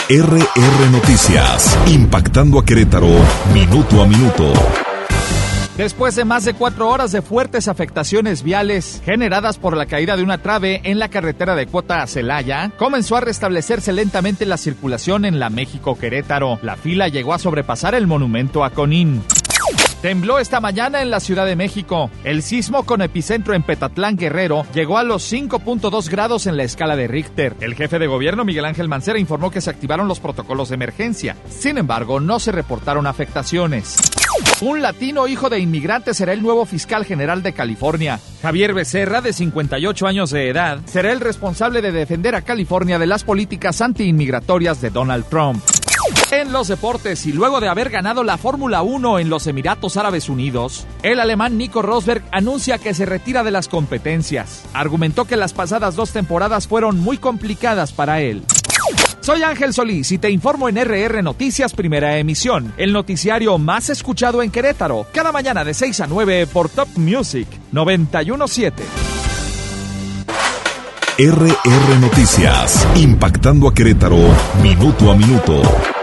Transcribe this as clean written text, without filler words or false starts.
RR Noticias, impactando a Querétaro, minuto a minuto. Después de más de 4 horas de fuertes afectaciones viales generadas por la caída de una trave en la carretera de Cuota a Celaya, comenzó a restablecerse lentamente la circulación en la México-Querétaro. La fila llegó a sobrepasar el monumento a Conín. Tembló esta mañana en la Ciudad de México. El sismo con epicentro en Petatlán, Guerrero, llegó a los 5.2 grados en la escala de Richter. El jefe de gobierno, Miguel Ángel Mancera, informó que se activaron los protocolos de emergencia. Sin embargo, no se reportaron afectaciones. Un latino hijo de inmigrantes será el nuevo fiscal general de California. Javier Becerra, de 58 años de edad, será el responsable de defender a California de las políticas antiinmigratorias de Donald Trump. En los deportes, y luego de haber ganado la Fórmula 1 en los Emiratos Árabes Unidos, el alemán Nico Rosberg anuncia que se retira de las competencias. Argumentó que las pasadas 2 temporadas fueron muy complicadas para él. Soy Ángel Solís y te informo en RR Noticias Primera Emisión, el noticiario más escuchado en Querétaro, cada mañana de 6 a 9 por Top Music 91.7. RR Noticias, impactando a Querétaro, minuto a minuto.